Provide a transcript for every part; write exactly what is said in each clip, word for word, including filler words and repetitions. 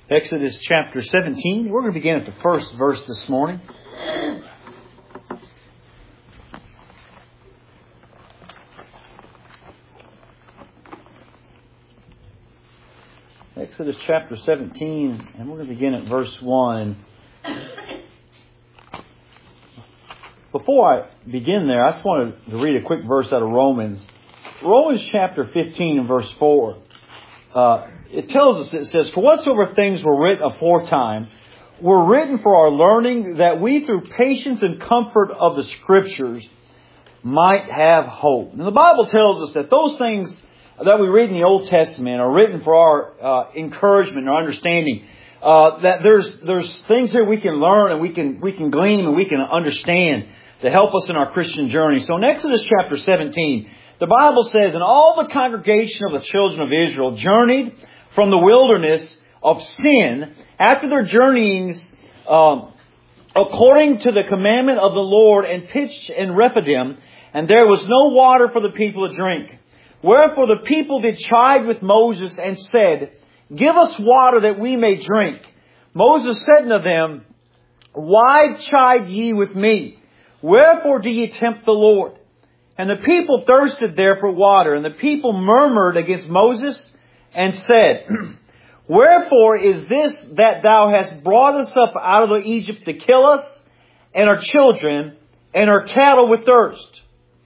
Exodus chapter seventeen. We're going to begin at the first verse this morning. Exodus chapter seventeen, and we're going to begin at verse one. Before I begin there, I just wanted to read a quick verse out of Romans. Romans chapter fifteen and verse four. Uh, it tells us, it says, "For whatsoever things were written aforetime were written for our learning, that we through patience and comfort of the Scriptures might have hope." And the Bible tells us that those things that we read in the Old Testament are written for our uh, encouragement and our understanding. Uh, that there's there's things here we can learn and we can we can glean and we can understand to help us in our Christian journey. So in Exodus chapter seventeen, the Bible says, "And all the congregation of the children of Israel journeyed from the wilderness of sin after their journeyings um, according to the commandment of the Lord, and pitched in Rephidim, and there was no water for the people to drink. Wherefore the people did chide with Moses and said, Give us water that we may drink. Moses said unto them, Why chide ye with me? Wherefore do ye tempt the Lord? And the people thirsted there for water, and the people murmured against Moses and said, Wherefore is this that thou hast brought us up out of Egypt to kill us, and our children, and our cattle with thirst?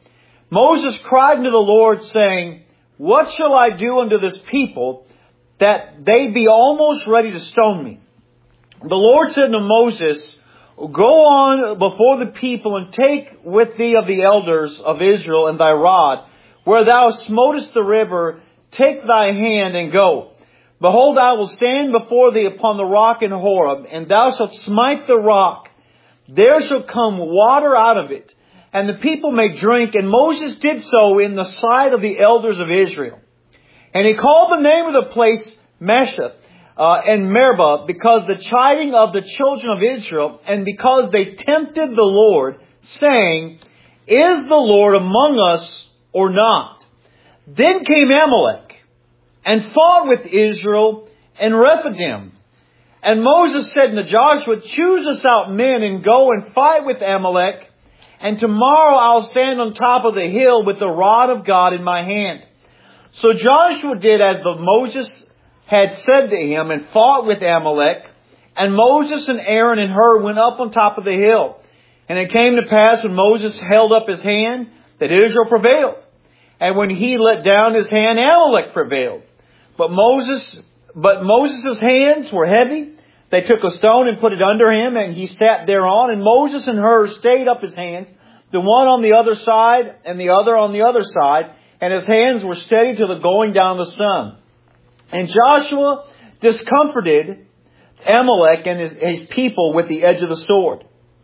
Moses cried unto the Lord, saying, What shall I do unto this people, that they be almost ready to stone me? The Lord said unto Moses, Go on before the people, and take with thee of the elders of Israel and thy rod, where thou smotest the river, take thy hand and go. Behold, I will stand before thee upon the rock in Horeb, and thou shalt smite the rock. There shall come water out of it, and the people may drink. And Moses did so in the sight of the elders of Israel. And he called the name of the place Meshah uh, and Meribah, because the chiding of the children of Israel, and because they tempted the Lord, saying, Is the Lord among us or not? Then came Amalek and fought with Israel and Rephidim. And Moses said unto Joshua, Choose us out men, and go and fight with Amalek. And tomorrow I'll stand on top of the hill with the rod of God in my hand. So Joshua did as the Moses had said to him, and fought with Amalek. And Moses and Aaron and Hur went up on top of the hill. And it came to pass, when Moses held up his hand, that Israel prevailed. And when he let down his hand, Amalek prevailed. But Moses, but Moses' hands were heavy. They took a stone and put it under him, and he sat thereon. And Moses and Hur stayed up his hands, the one on the other side and the other on the other side. And his hands were steady till the going down of the sun. And Joshua discomforted Amalek and his, his people with the edge of the sword.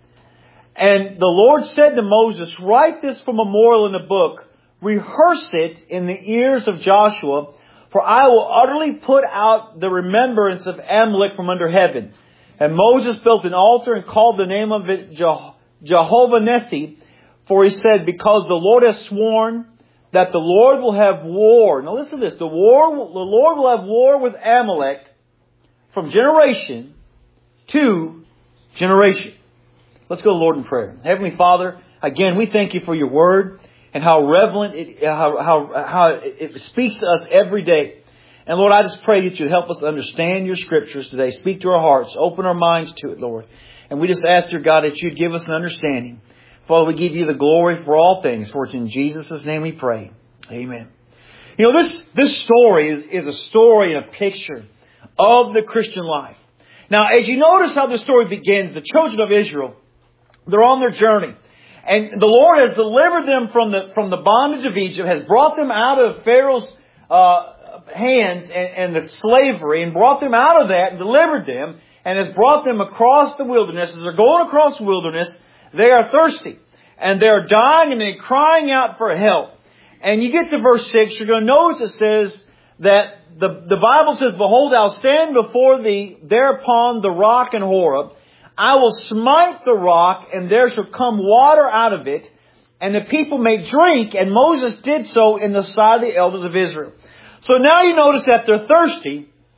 And the Lord said to Moses, Write this for memorial in the book. Rehearse it in the ears of Joshua. For I will utterly put out the remembrance of Amalek from under heaven. And Moses built an altar and called the name of it Je- Jehovah Nissi. For he said, Because the Lord has sworn that the Lord will have war. Now listen to this. The war, will, the Lord will have war with Amalek from generation to generation. Let's go to the Lord in prayer. Heavenly Father, again, we thank you for your word, and how relevant it, how, how, how it speaks to us every day. And Lord, I just pray that you'd help us understand your scriptures today. Speak to our hearts. Open our minds to it, Lord. And we just ask, dear God, that you'd give us an understanding. Father, we give you the glory for all things. For it's in Jesus' name we pray. Amen. You know, this, this story is, is a story and a picture of the Christian life. Now, as you notice how the story begins, the children of Israel, they're on their journey. And the Lord has delivered them from the from the bondage of Egypt, has brought them out of Pharaoh's uh, hands and, and the slavery, and brought them out of that and delivered them, and has brought them across the wilderness. As they're going across the wilderness, they are thirsty, and they're dying, and they're crying out for help. And you get to verse six, you're going to notice it says that the, the Bible says, Behold, I'll stand before thee thereupon the rock in Horeb. I will smite the rock, and there shall come water out of it, and the people may drink. And Moses did so in the sight of the elders of Israel. So now you notice that they're thirsty,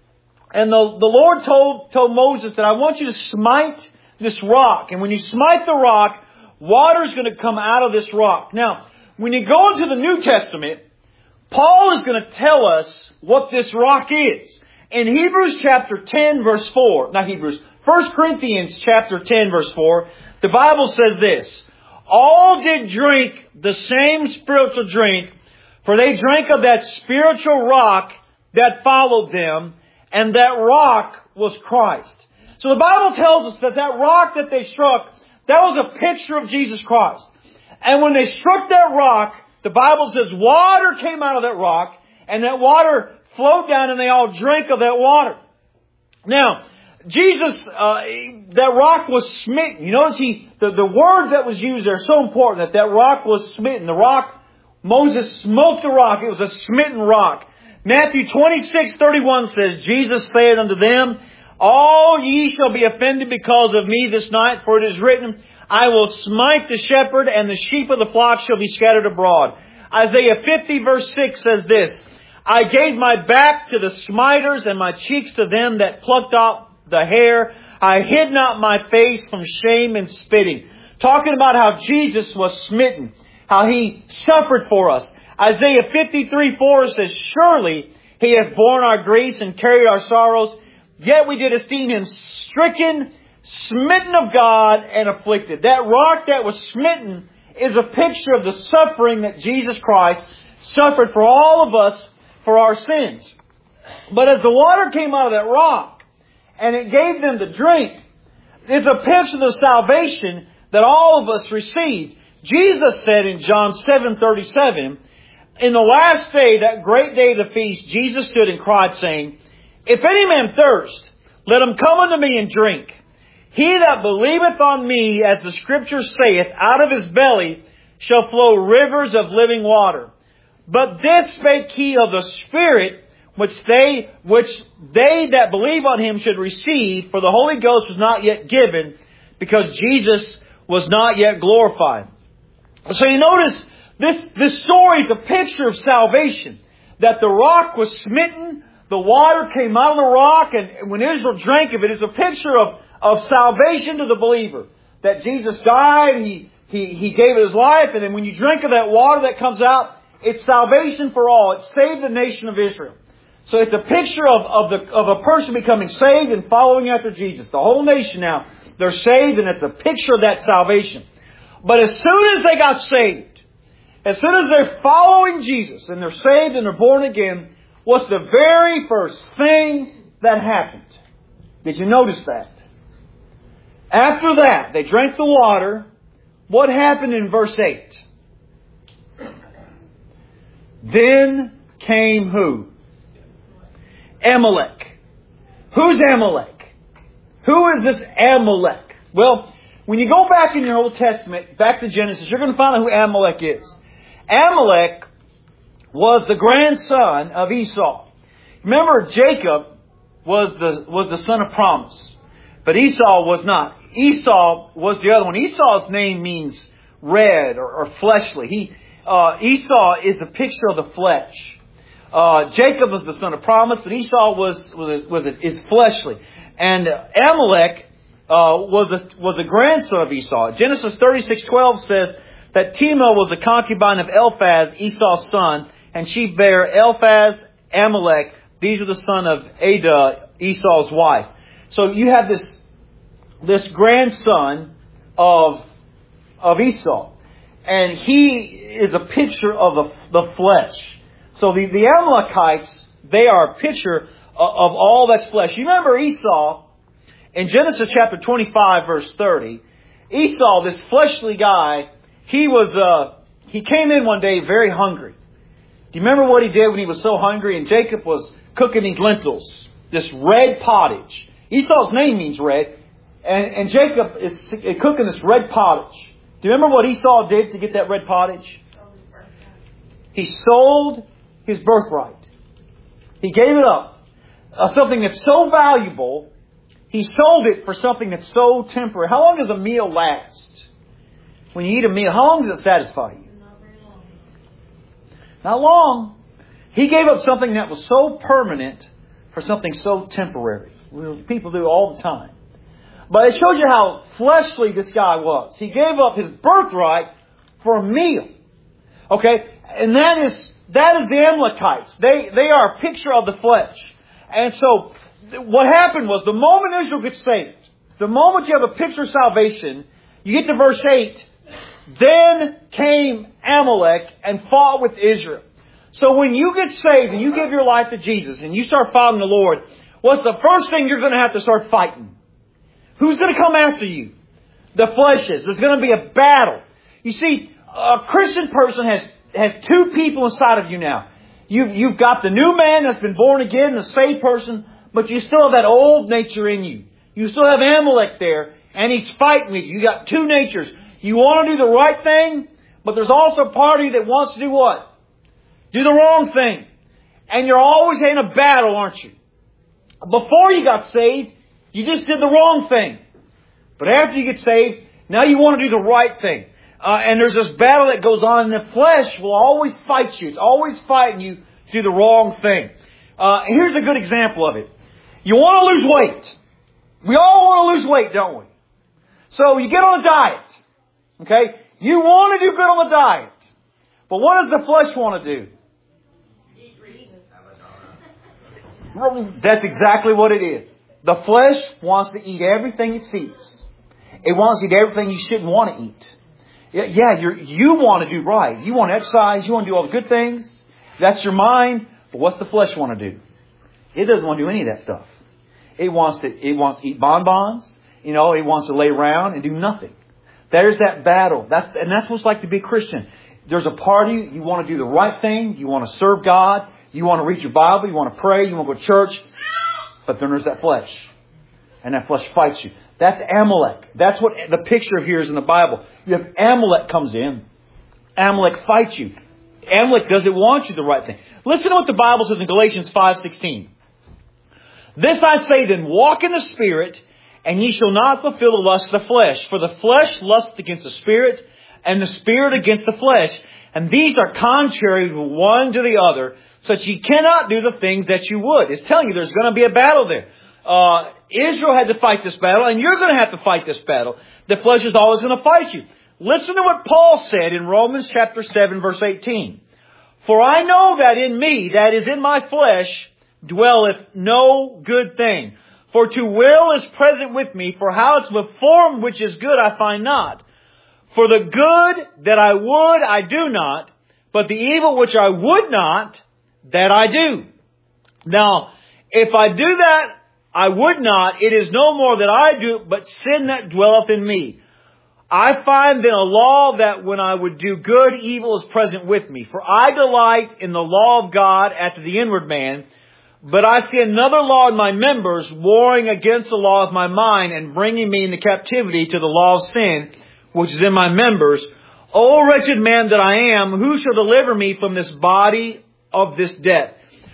And the, the Lord told, told Moses that I want you to smite this rock. And when you smite the rock, water is going to come out of this rock. Now, when you go into the New Testament, Paul is going to tell us what this rock is. In Hebrews chapter ten verse four, not Hebrews, First Corinthians chapter ten verse four, the Bible says this, all did drink the same spiritual drink, for they drank of that spiritual rock that followed them, and that rock was Christ. So the Bible tells us that that rock that they struck, that was a picture of Jesus Christ. And when they struck that rock, the Bible says water came out of that rock, and that water flowed down and they all drank of that water. Now, Jesus, uh, that rock was smitten. You notice he, the, the words that was used there are so important, that that rock was smitten. The rock, Moses smote the rock. It was a smitten rock. Matthew twenty-six thirty-one says, Jesus said unto them, all ye shall be offended because of me this night, for it is written, I will smite the shepherd, and the sheep of the flock shall be scattered abroad. Isaiah fifty verse six says this, I gave my back to the smiters, and my cheeks to them that plucked out the hair. I hid not my face from shame and spitting. Talking about how Jesus was smitten, how He suffered for us. Isaiah fifty-three four says, surely He hath borne our griefs and carried our sorrows, yet we did esteem Him stricken, smitten of God, and afflicted. That rock that was smitten is a picture of the suffering that Jesus Christ suffered for all of us for our sins. But as the water came out of that rock, and it gave them to drink, it's a picture of the salvation that all of us received. Jesus said in John seven thirty-seven, in the last day, that great day of the feast, Jesus stood and cried, saying, if any man thirst, let him come unto me and drink. He that believeth on me, as the Scripture saith, out of his belly shall flow rivers of living water. But this spake he of the Spirit, which they, which they that believe on Him should receive, for the Holy Ghost was not yet given, because Jesus was not yet glorified. So you notice, this, this story is a picture of salvation. That the rock was smitten, the water came out of the rock, and when Israel drank of it, it's a picture of, of salvation to the believer. That Jesus died, He, He, He gave His life, and then when you drink of that water that comes out, it's salvation for all. It saved the nation of Israel. So it's a picture of, of, the, of a person becoming saved and following after Jesus. The whole nation now, they're saved, and it's a picture of that salvation. But as soon as they got saved, as soon as they're following Jesus and they're saved and they're born again, what's the very first thing that happened? Did you notice that? After that, they drank the water. What happened in verse eight? Then came who? Amalek. Who's Amalek? Who is this Amalek? Well, when you go back in your Old Testament, back to Genesis, you're going to find out who Amalek is. Amalek was the grandson of Esau. Remember, Jacob was the, was the son of promise. But Esau was not. Esau was the other one. Esau's name means red or, or fleshly. He, uh, Esau is a picture of the flesh. Uh, Jacob was the son of promise, but Esau was, was, was a, is fleshly. And Amalek, uh, was a, was a grandson of Esau. Genesis thirty-six twelve says that Timah was a concubine of Eliphaz, Esau's son, and she bare Eliphaz, Amalek. These are the son of Adah, Esau's wife. So you have this, this grandson of, of Esau. And he is a picture of the, the flesh. So the, the Amalekites, they are a picture of, of all that's flesh. You remember Esau, in Genesis chapter twenty-five verse thirty, Esau, this fleshly guy, he was, uh, he came in one day very hungry. Do you remember what he did when he was so hungry? And Jacob was cooking these lentils, this red pottage. Esau's name means red. And, and Jacob is cooking this red pottage. Do you remember what Esau did to get that red pottage? He sold his birthright. He gave it up. Uh, something that's so valuable, he sold it for something that's so temporary. How long does a meal last? When you eat a meal, how long does it satisfy you? Not very long. Not long. He gave up something that was so permanent for something so temporary. People do all the time. But it shows you how fleshly this guy was. He gave up his birthright for a meal. Okay? And that is, that is the Amalekites. They, they are a picture of the flesh. And so, what happened was, the moment Israel gets saved, the moment you have a picture of salvation, you get to verse eight, then came Amalek and fought with Israel. So when you get saved and you give your life to Jesus and you start following the Lord, what's the first thing you're going to have to start fighting? Who's going to come after you? The flesh is. There's going to be a battle. You see, a Christian person has, has two people inside of you now. You've, you've got the new man that's been born again, the saved person, but you still have that old nature in you. You still have Amalek there, and he's fighting with you. You got two natures. You want to do the right thing, but there's also a part of you that wants to do what? Do the wrong thing. And you're always in a battle, aren't you? Before you got saved, you just did the wrong thing. But after you get saved, now you want to do the right thing. Uh, and there's this battle that goes on, and the flesh will always fight you. It's always fighting you to do the wrong thing. Uh, here's a good example of it. You want to lose weight. We all want to lose weight, don't we? So you get on a diet. Okay? You want to do good on the diet. But what does the flesh want to do? That's exactly what it is. The flesh wants to eat everything it sees. It wants to eat everything you shouldn't want to eat. Yeah, you're, you want to do right. You want to exercise. You want to do all the good things. That's your mind. But what's the flesh want to do? It doesn't want to do any of that stuff. It wants to, it wants to eat bonbons. You know, it wants to lay around and do nothing. There's that battle. That's, and that's what it's like to be a Christian. There's a part of you, you want to do the right thing. You want to serve God. You want to read your Bible. You want to pray. You want to go to church. But then there's that flesh. And that flesh fights you. That's Amalek. That's what the picture here is in the Bible. You have Amalek comes in. Amalek fights you. Amalek doesn't want you the right thing. Listen to what the Bible says in Galatians five sixteen. This I say then, walk in the Spirit, and ye shall not fulfill the lust of the flesh. For the flesh lusts against the Spirit, and the Spirit against the flesh. And these are contrary one to the other, so that ye cannot do the things that you would. It's telling you there's going to be a battle there. Uh, Israel had to fight this battle, and you're going to have to fight this battle. The flesh is always going to fight you. Listen to what Paul said in Romans chapter seven, verse eighteen. For I know that in me, that is in my flesh, dwelleth no good thing. For to will is present with me, for how it's the form which is good I find not. For the good that I would I do not, but the evil which I would not, that I do. Now, if I do that, I would not, it is no more that I do, but sin that dwelleth in me. I find then a law that when I would do good, evil is present with me. For I delight in the law of God after the inward man, but I see another law in my members, warring against the law of my mind, and bringing me into captivity to the law of sin, which is in my members. O wretched man that I am, who shall deliver me from this body of this death?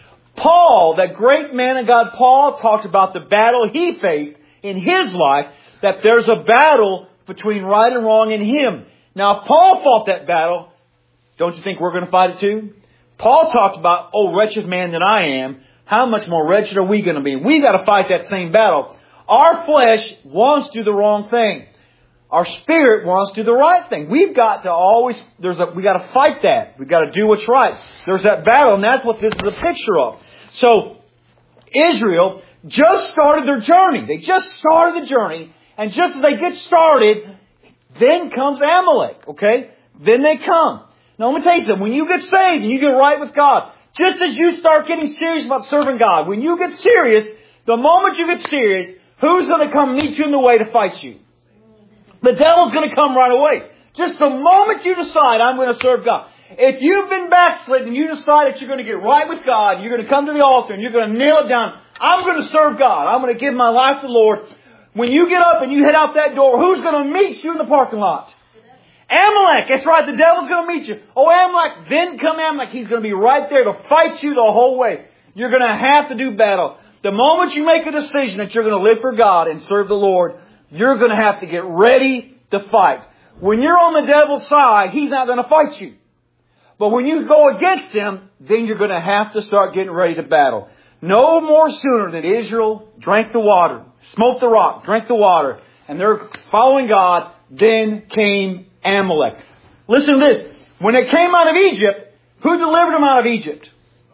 Paul, that great man of God, Paul, talked about the battle he faced in his life, that there's a battle between right and wrong in him. Now, if Paul fought that battle, don't you think we're going to fight it too? Paul talked about, oh, wretched man that I am, how much more wretched are we going to be? We've got to fight that same battle. Our flesh wants to do the wrong thing. Our spirit wants to do the right thing. We've got to always, there's a, we got to fight that. We've got to do what's right. There's that battle, and that's what this is a picture of. So, Israel just started their journey. They just started the journey, and just as they get started, then comes Amalek, okay? Then they come. Now, let me tell you something. When you get saved and you get right with God, just as you start getting serious about serving God, when you get serious, the moment you get serious, who's going to come meet you in the way to fight you? The devil's going to come right away. Just the moment you decide, I'm going to serve God. If you've been backslidden and you decide that you're going to get right with God, you're going to come to the altar and you're going to nail it down, I'm going to serve God. I'm going to give my life to the Lord. When you get up and you head out that door, who's going to meet you in the parking lot? Amalek. That's right. The devil's going to meet you. Oh, Amalek. Then come Amalek. He's going to be right there to fight you the whole way. You're going to have to do battle. The moment you make a decision that you're going to live for God and serve the Lord, you're going to have to get ready to fight. When you're on the devil's side, he's not going to fight you. But when you go against him, then you're going to have to start getting ready to battle. No more sooner than Israel drank the water, smote the rock, drank the water, and they're following God, then came Amalek. Listen to this. When they came out of Egypt, who delivered them out of Egypt?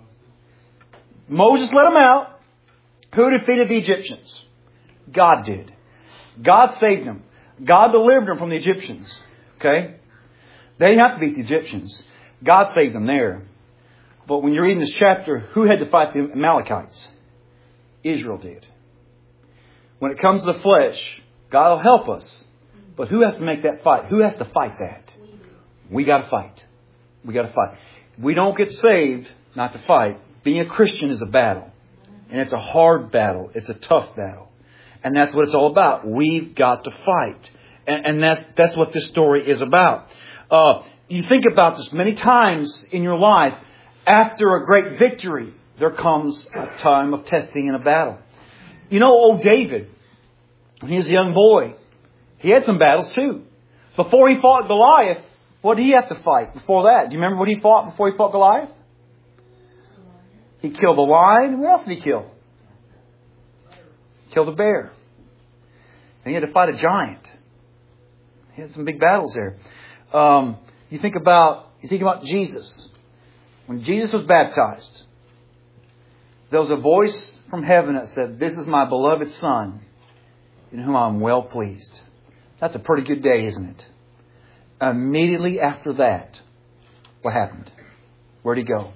Moses let them out. Who defeated the Egyptians? God did. God saved them. God delivered them from the Egyptians. Okay? They didn't have to beat the Egyptians. God saved them there. But when you're reading this chapter, who had to fight the Amalekites? Israel did. When it comes to the flesh, God will help us. But who has to make that fight? Who has to fight that? We got to fight. We got to fight. We don't get saved not to fight. Being a Christian is a battle. And it's a hard battle. It's a tough battle. And that's what it's all about. We've got to fight. And, and that, that's what this story is about. Uh, you think about this many times in your life. After a great victory, there comes a time of testing in a battle. You know, old David, when he was a young boy, he had some battles too. Before he fought Goliath, what did he have to fight before that? Do you remember what he fought before he fought Goliath? He killed a lion. What else did he kill? He killed a bear. And he had to fight a giant. He had some big battles there. Um, you think about you think about Jesus. When Jesus was baptized, there was a voice from heaven that said, "This is my beloved Son, in whom I am well pleased." That's a pretty good day, isn't it? Immediately after that, what happened? Where'd he go?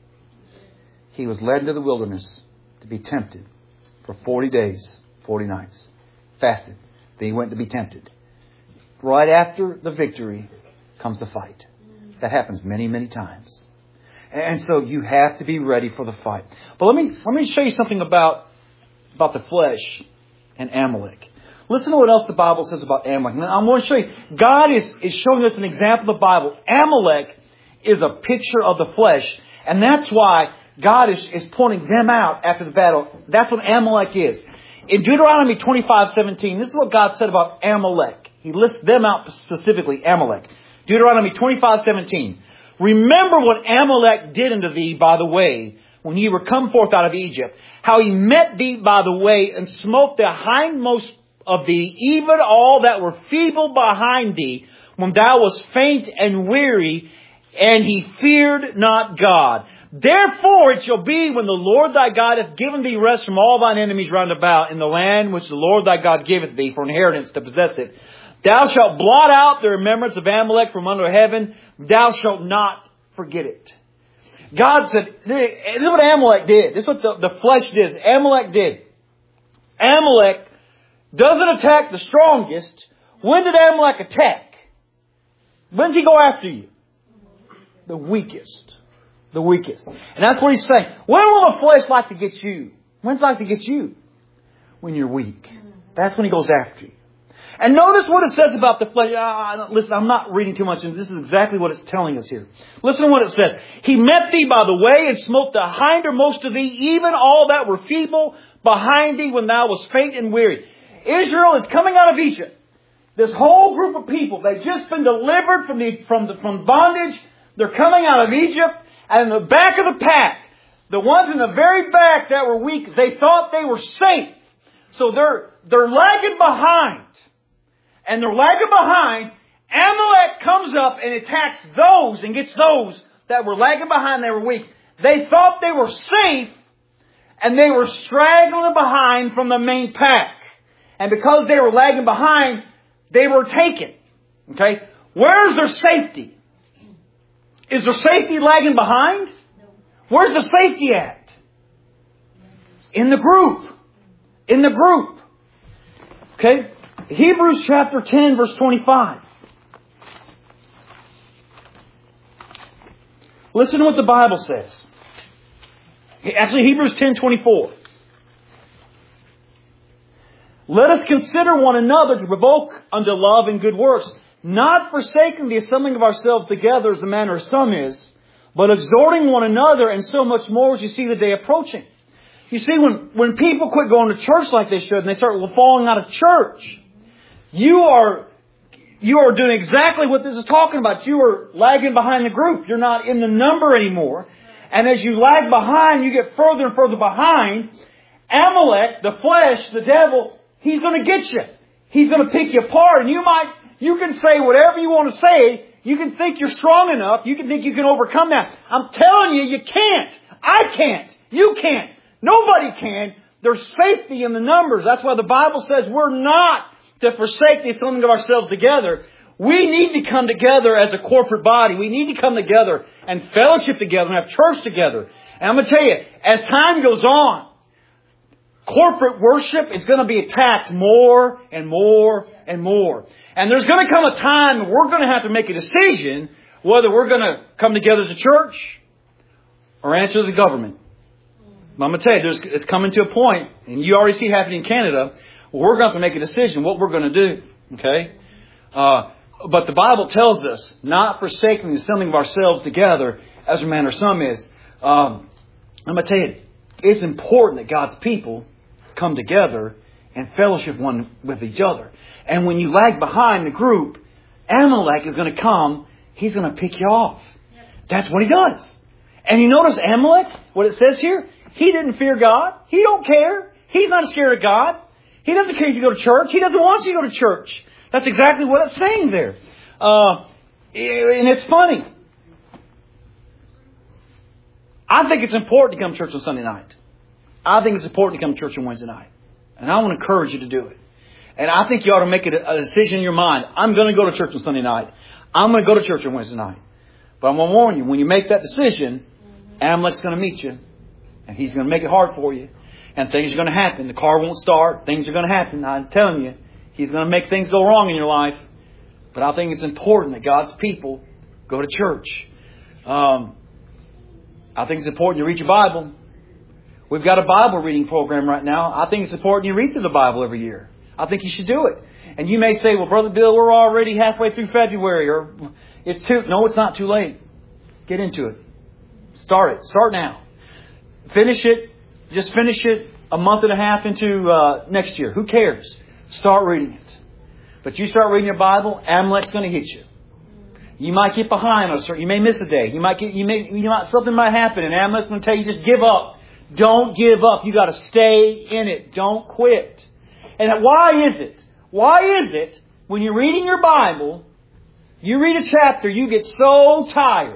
He was led into the wilderness to be tempted for forty days, forty nights. Fasted. Then he went to be tempted. Right after the victory comes the fight. That happens many, many times. And so you have to be ready for the fight. But let me let me show you something about, about the flesh and Amalek. Listen to what else the Bible says about Amalek. Now, I'm going to show you. God is, is showing us an example of the Bible. Amalek is a picture of the flesh. And that's why God is, is pointing them out after the battle. That's what Amalek is. In Deuteronomy twenty-five seventeen, this is what God said about Amalek. He lists them out specifically, Amalek. Deuteronomy twenty-five seventeen. Remember what Amalek did unto thee by the way, when ye were come forth out of Egypt, how he met thee by the way, and smote the hindmost of thee, even all that were feeble behind thee, when thou wast faint and weary, and he feared not God. Therefore it shall be, when the Lord thy God hath given thee rest from all thine enemies round about, in the land which the Lord thy God giveth thee for inheritance to possess it, thou shalt blot out the remembrance of Amalek from under heaven. Thou shalt not forget it. God said, this is what Amalek did. This is what the, the flesh did. Amalek did. Amalek doesn't attack the strongest. When did Amalek attack? When does he go after you? The weakest. The weakest. And that's what he's saying. When will the flesh like to get you? When's it like to get you? When you're weak. That's when he goes after you. And notice what it says about the flesh. Uh, listen, I'm not reading too much, and this is exactly what it's telling us here. Listen to what it says. He met thee by the way, and smote the hindermost of thee, even all that were feeble behind thee, when thou wast faint and weary. Israel is coming out of Egypt. This whole group of people, they've just been delivered from the from the from bondage. They're coming out of Egypt, and in the back of the pack, the ones in the very back that were weak, they thought they were safe. So they're they're lagging behind. And they're lagging behind. Amalek comes up and attacks those and gets those that were lagging behind, they were weak. They thought they were safe, and they were straggling behind from the main pack. And because they were lagging behind, they were taken. Okay? Where's their safety? Is there safety lagging behind? Where's the safety at? In the group. In the group. Okay? Hebrews chapter ten, verse twenty-five. Listen to what the Bible says. Actually, Hebrews ten, twenty-four. Let us consider one another to provoke unto love and good works, not forsaking the assembling of ourselves together as the manner of some is, but exhorting one another, and so much more as you see the day approaching. You see, when, when people quit going to church like they should, and they start falling out of church, you are, you are doing exactly what this is talking about. You are lagging behind the group. You're not in the number anymore. And as you lag behind, you get further and further behind. Amalek, the flesh, the devil, he's going to get you. He's going to pick you apart. And you might, you can say whatever you want to say. You can think you're strong enough. You can think you can overcome that. I'm telling you, you can't. I can't. You can't. Nobody can. There's safety in the numbers. That's why the Bible says we're not to forsake the assembling of ourselves together. We need to come together as a corporate body. We need to come together and fellowship together and have church together. And I'm going to tell you, as time goes on, corporate worship is going to be attacked more and more and more. And there's going to come a time when we're going to have to make a decision whether we're going to come together as a church or answer to the government. But I'm going to tell you, there's, it's coming to a point, and you already see it happening in Canada, where we're going to have to make a decision what we're going to do. Okay? Uh, but the Bible tells us, not forsaking the assembling of ourselves together, as a manner some is. Um, I'm going to tell you, it's important that God's people come together and fellowship one with each other. And when you lag behind the group, Amalek is going to come. He's going to pick you off. That's what he does. And you notice Amalek, what it says here? He didn't fear God. He don't care. He's not scared of God. He doesn't care if you go to church. He doesn't want you to go to church. That's exactly what it's saying there. Uh, and it's funny. I think it's important to come to church on Sunday night. I think it's important to come to church on Wednesday night. And I want to encourage you to do it. And I think you ought to make it a decision in your mind. I'm going to go to church on Sunday night. I'm going to go to church on Wednesday night. But I'm going to warn you, when you make that decision, Amalek's going to meet you. And he's going to make it hard for you. And things are going to happen. The car won't start. Things are going to happen. I'm telling you, he's going to make things go wrong in your life. But I think it's important that God's people go to church. Um, I think it's important you read your Bible. We've got a Bible reading program right now. I think it's important you read through the Bible every year. I think you should do it. And you may say, well, Brother Bill, we're already halfway through February. Or it's too... No, it's not too late. Get into it. Start it. Start now. Finish it. Just finish it a month and a half into uh, next year. Who cares? Start reading it. But you start reading your Bible, Amalek's going to hit you. You might get behind on a certain... You may miss a day. You might get... You may... You might, something might happen, and Amalek's going to tell you, just give up. Don't give up. You got to stay in it. Don't quit. And why is it? Why is it when you're reading your Bible, you read a chapter, you get so tired.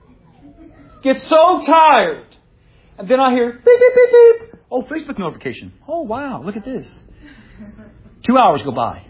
Get so tired. And then I hear beep, beep, beep, beep. Oh, Facebook notification. Oh, wow. Look at this. Two hours go by.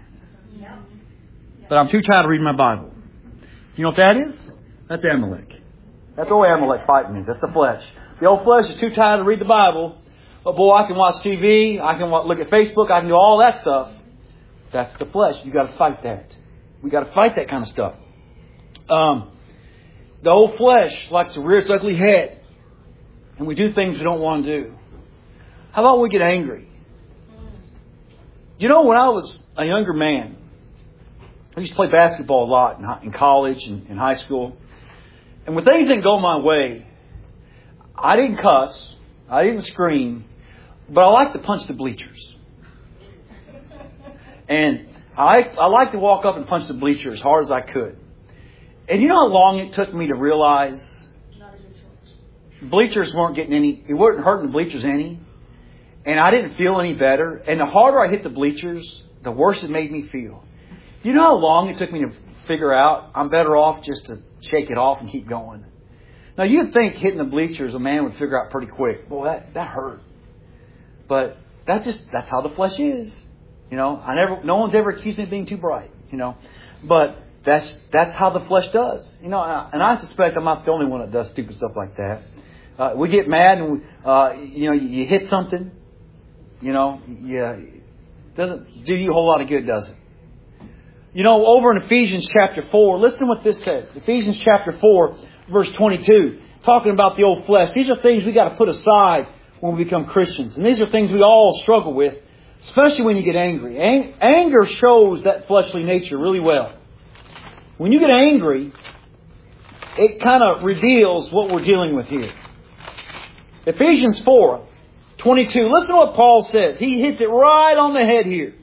But I'm too tired to read my Bible. You know what that is? That's Amalek. That's old Amalek fighting me. That's the flesh. The old flesh is too tired to read the Bible. But boy, I can watch T V. I can look at Facebook. I can do all that stuff. That's the flesh. You got to fight that. We got to fight that kind of stuff. Um, the old flesh likes to rear its ugly head, and we do things we don't want to do. How about we get angry? You know, when I was a younger man, I used to play basketball a lot in, in college and in high school. And when things didn't go my way, I didn't cuss. I didn't scream. But I liked to punch the bleachers. And I, I liked to walk up and punch the bleacher as hard as I could. And you know how long it took me to realize bleachers weren't getting any, it wasn't hurting the bleachers any. And I didn't feel any better. And the harder I hit the bleachers, the worse it made me feel. You know how long it took me to figure out I'm better off just to shake it off and keep going. Now you'd think hitting the bleachers a man would figure out pretty quick. Well, that, that hurt. But that's just, that's how the flesh is. You know, I never, no one's ever accused me of being too bright, you know, but that's, that's how the flesh does, you know, and I suspect I'm not the only one that does stupid stuff like that. Uh, we get mad and, we, uh, you know, you, you hit something, you know, yeah, doesn't do you a whole lot of good, does it? You know, over in Ephesians chapter four, listen what this says. Ephesians chapter four, verse twenty-two, talking about the old flesh. These are things we got to put aside when we become Christians. And these are things we all struggle with. Especially when you get angry. Ang- anger shows that fleshly nature really well. When you get angry, it kind of reveals what we're dealing with here. Ephesians four, twenty-two. Listen to what Paul says. He hits it right on the head here.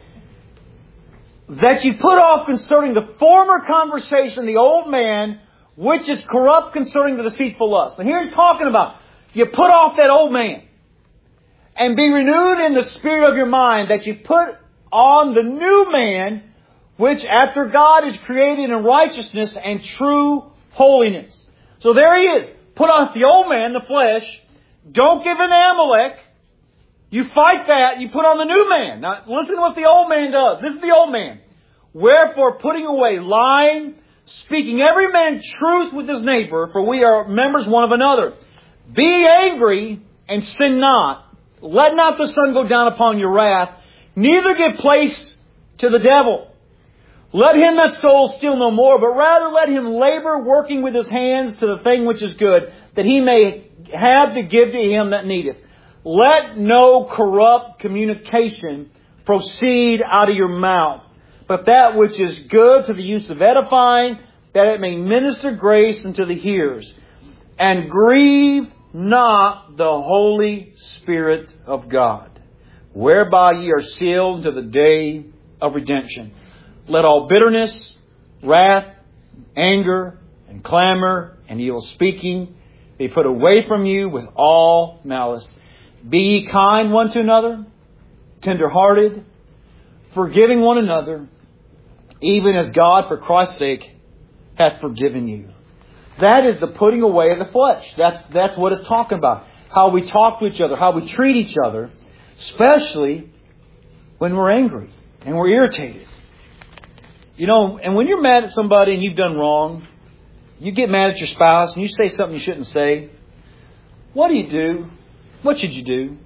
That you put off concerning the former conversation, the old man, which is corrupt concerning the deceitful lust. Now here he's talking about, you put off that old man and be renewed in the spirit of your mind, that you put on the new man, which after God is created in righteousness and true holiness. So there he is. Put off the old man, the flesh. Don't give in to Amalek. You fight that. You put on the new man. Now listen to what the old man does. This is the old man. Wherefore, putting away lying, speaking every man truth with his neighbor, for we are members one of another. Be angry and sin not. Let not the sun go down upon your wrath. Neither give place to the devil. Let him that stole steal no more, but rather let him labor, working with his hands to the thing which is good, that he may have to give to him that needeth. Let no corrupt communication proceed out of your mouth, but that which is good to the use of edifying, that it may minister grace unto the hearers. And grieve not the Holy Spirit of God, whereby ye are sealed to the day of redemption. Let all bitterness, wrath, anger, and clamor, and evil speaking be put away from you with all malice. Be ye kind one to another, tender-hearted, forgiving one another, even as God, for Christ's sake, hath forgiven you. That is the putting away of the flesh. That's, that's what it's talking about. How we talk to each other, how we treat each other, especially when we're angry and we're irritated. You know, and when you're mad at somebody and you've done wrong, you get mad at your spouse and you say something you shouldn't say. What do you do? What should you do?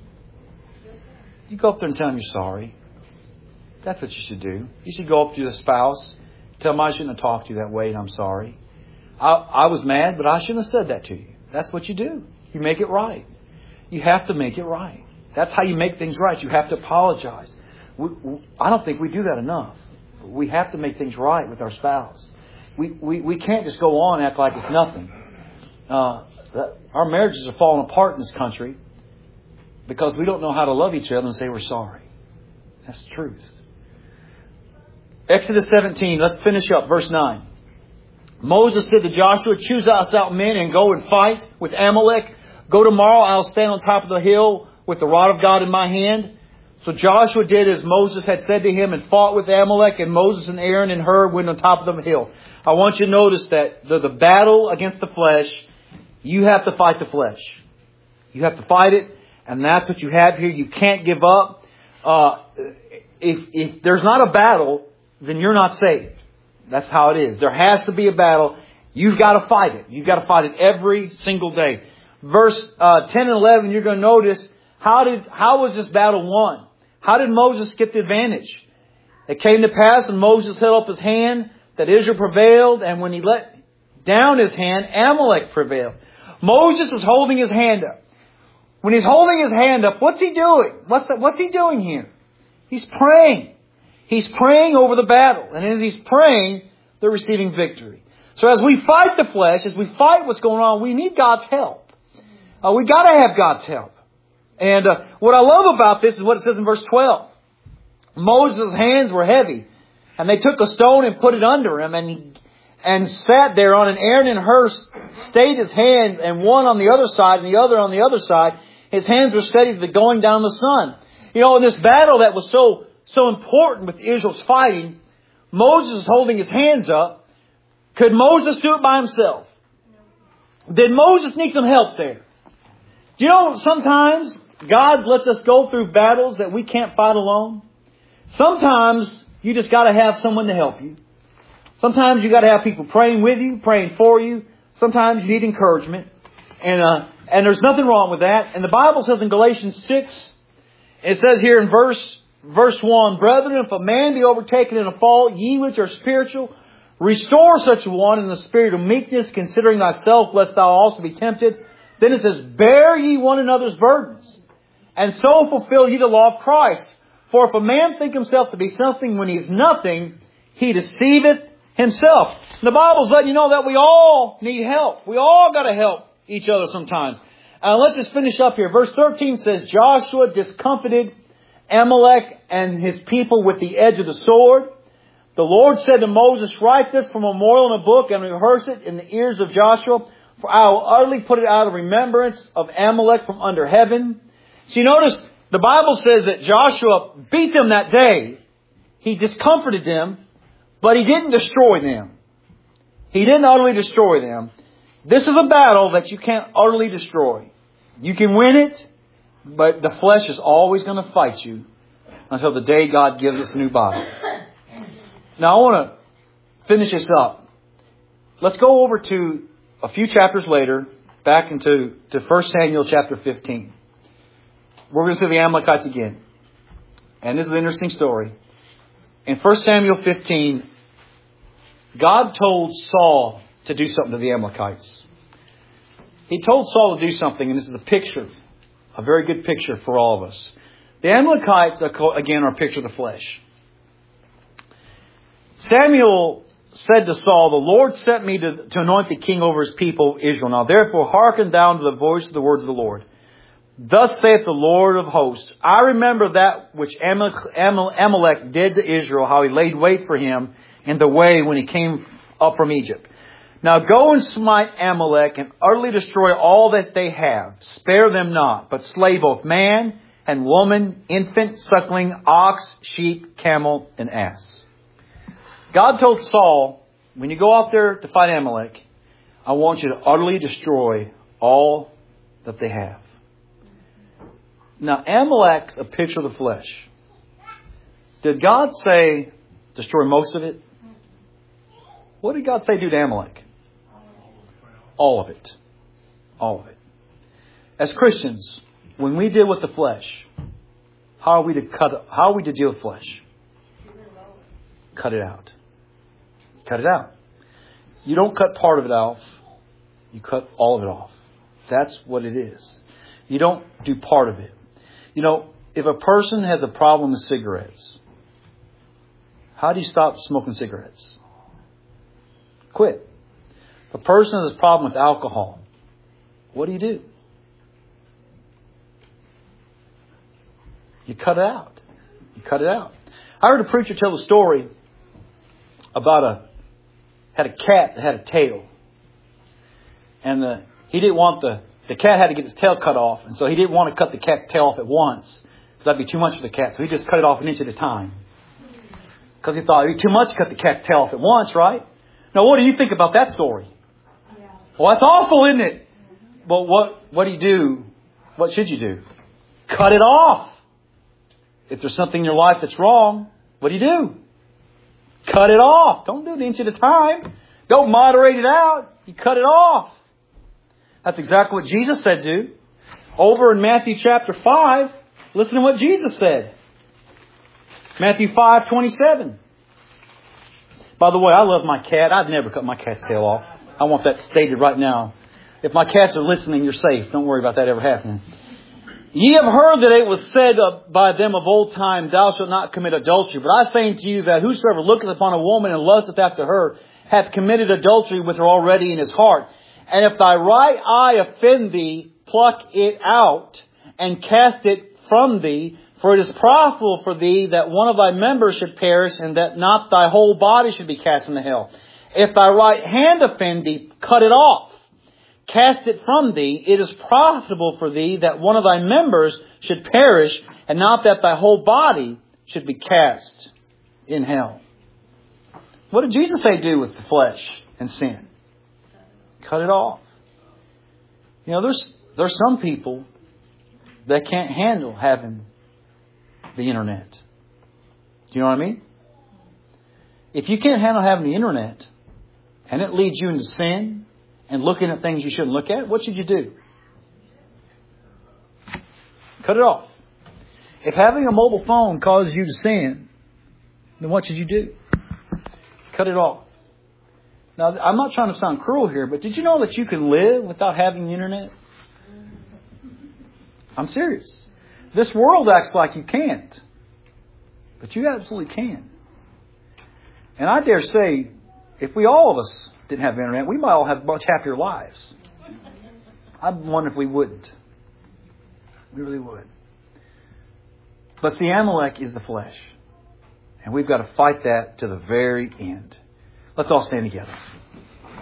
You go up there and tell them you're sorry. That's what you should do. You should go up to the spouse, tell them I shouldn't have talked to you that way and I'm sorry. I, I was mad, but I shouldn't have said that to you. That's what you do. You make it right. You have to make it right. That's how you make things right. You have to apologize. We, we, I don't think we do that enough. We have to make things right with our spouse. We we, we can't just go on and act like it's nothing. Uh, that, our marriages are falling apart in this country because we don't know how to love each other and say we're sorry. That's the truth. Exodus seventeen, let's finish up, verse nine. Moses said to Joshua, choose us out men and go and fight with Amalek. Go tomorrow, I'll stand on top of the hill with the rod of God in my hand. So Joshua did as Moses had said to him and fought with Amalek, and Moses and Aaron and Hur went on top of the hill. I want you to notice that the, the battle against the flesh, you have to fight the flesh. You have to fight it, and that's what you have here. You can't give up. Uh, if, if there's not a battle, then you're not saved. That's how it is. There has to be a battle. You've got to fight it. You've got to fight it every single day. Verse uh, ten and eleven, you're going to notice, how did how was this battle won? How did Moses get the advantage? It came to pass when Moses held up his hand that Israel prevailed, and when he let down his hand, Amalek prevailed. Moses is holding his hand up. When he's holding his hand up, what's he doing? What's that, what's he doing here? He's praying. He's praying over the battle. And as he's praying, they're receiving victory. So as we fight the flesh, as we fight what's going on, we need God's help. Uh, we got to have God's help. And uh, what I love about this is what it says in verse twelve. Moses' hands were heavy, and they took a stone and put it under him, and he, and sat there on. And Aaron and Hur stayed his hands, and one on the other side, and the other on the other side. His hands were steady to the going down of the sun. You know, in this battle that was so so important with Israel's fighting, Moses is holding his hands up. Could Moses do it by himself? Did Moses need some help there? Do you know, sometimes God lets us go through battles that we can't fight alone. Sometimes you just got to have someone to help you. Sometimes you got to have people praying with you, praying for you. Sometimes you need encouragement. And uh, and there's nothing wrong with that. And the Bible says in Galatians six, it says here in verse verse one, brethren, if a man be overtaken in a fault, ye which are spiritual, restore such a one in the spirit of meekness, considering thyself, lest thou also be tempted. Then it says, bear ye one another's burdens, and so fulfill ye the law of Christ. For if a man think himself to be something when he's nothing, he deceiveth himself. And the Bible's letting you know that we all need help. We all got to help each other sometimes. Uh, let's just finish up here. Verse thirteen says, Joshua discomfited Amalek and his people with the edge of the sword. The Lord said to Moses, write this for a memorial in a book and rehearse it in the ears of Joshua, for I will utterly put it out of remembrance of Amalek from under heaven. See, notice the Bible says that Joshua beat them that day. He discomforted them, but he didn't destroy them. He didn't utterly destroy them. This is a battle that you can't utterly destroy. You can win it, but the flesh is always going to fight you until the day God gives us a new body. Now I want to finish this up. Let's go over to a few chapters later, back into to First Samuel chapter fifteen. We're going to see the Amalekites again. And this is an interesting story. In First Samuel fifteen, God told Saul to do something to the Amalekites. He told Saul to do something, and this is a picture, a very good picture for all of us. The Amalekites, again, are a picture of the flesh. Samuel said to Saul, the Lord sent me to, to anoint the king over his people Israel. Now therefore hearken down to the voice of the words of the Lord. Thus saith the Lord of hosts, I remember that which Amalek did to Israel, how he laid wait for him in the way when he came up from Egypt. Now go and smite Amalek and utterly destroy all that they have. Spare them not, but slay both man and woman, infant, suckling, ox, sheep, camel, and ass. God told Saul, when you go out there to fight Amalek, I want you to utterly destroy all that they have. Now, Amalek's a picture of the flesh. Did God say destroy most of it? What did God say do to Amalek? All of it. All of it. As Christians, when we deal with the flesh, how are we to cut? How are we to deal with flesh? Cut it out. Cut it out. You don't cut part of it off. You cut all of it off. That's what it is. You don't do part of it. You know, if a person has a problem with cigarettes, how do you stop smoking cigarettes? Quit. If a person has a problem with alcohol, what do you do? You cut it out. You cut it out. I heard a preacher tell a story about a had a cat that had a tail, and the he didn't want the the cat had to get its tail cut off, and so he didn't want to cut the cat's tail off at once because that'd be too much for the cat. So he just cut it off an inch at a time because he thought it'd be too much to cut the cat's tail off at once, right? Now, what do you think about that story? Yeah. Well, that's awful, isn't it? But what what do you do? What should you do? Cut it off. If there's something in your life that's wrong, what do you do? Cut it off. Don't do it an inch at a time. Don't moderate it out. You cut it off. That's exactly what Jesus said to. Over in Matthew chapter five, listen to what Jesus said. Matthew five twenty-seven. By the way, I love my cat. I've never cut my cat's tail off. I want that stated right now. If my cats are listening, you're safe. Don't worry about that ever happening. Ye have heard that it was said by them of old time, thou shalt not commit adultery. But I say unto you that whosoever looketh upon a woman and lusteth after her hath committed adultery with her already in his heart. And if thy right eye offend thee, pluck it out and cast it from thee. For it is profitable for thee that one of thy members should perish, and that not thy whole body should be cast into hell. If thy right hand offend thee, cut it off. Cast it from thee. It is profitable for thee that one of thy members should perish, and not that thy whole body should be cast in hell. What did Jesus say do with the flesh and sin? Cut it off. You know, there's there's some people that can't handle having the internet. Do you know what I mean? If you can't handle having the internet and it leads you into sin and looking at things you shouldn't look at, what should you do? Cut it off. If having a mobile phone causes you to sin, then what should you do? Cut it off. Now, I'm not trying to sound cruel here, but did you know that you can live without having the internet? I'm serious. This world acts like you can't. But you absolutely can. And I dare say, if we all of us didn't have the internet, we might all have much happier lives. I wonder if we wouldn't. We really would. But see, Amalek is the flesh. And we've got to fight that to the very end. Let's all stand together.